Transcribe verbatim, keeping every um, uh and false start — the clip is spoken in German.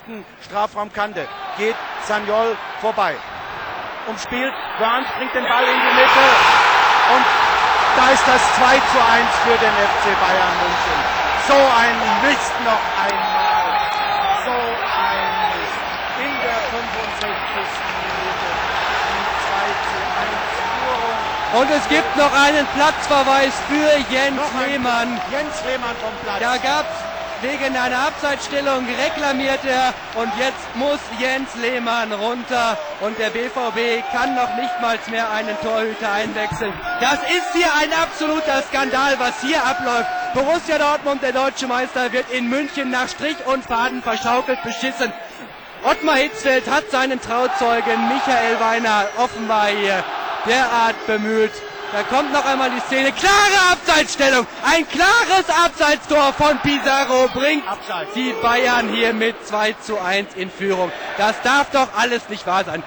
rechten Strafraumkante geht Zaniol vorbei. Umspielt, Burns bringt den Ball in die Mitte und da ist das zwei zu eins für den F C Bayern München. So ein Mist noch einmal. So ein Mist. In der fünfundsechzigsten Minute die zwei zu eins Führung. Und es gibt noch einen Platzverweis für Jens Noch ein Lehmann. Jens Lehmann vom Platz. Da gab es wegen einer Abseitsstellung, reklamiert er und jetzt muss Jens Lehmann runter und der B V B kann noch nicht mal mehr einen Torhüter einwechseln. Das ist hier ein absoluter Skandal, was hier abläuft. Borussia Dortmund, der deutsche Meister, wird in München nach Strich und Faden verschaukelt, beschissen. Ottmar Hitzfeld hat seinen Trauzeugen Michael Weiner offenbar hier derart bemüht. Da kommt noch einmal die Szene. Klare Abseitsstellung. Ein klares Abseitstor von Pizarro bringt Abseits. die Bayern hier mit zwei zu eins in Führung. Das darf doch alles nicht wahr sein.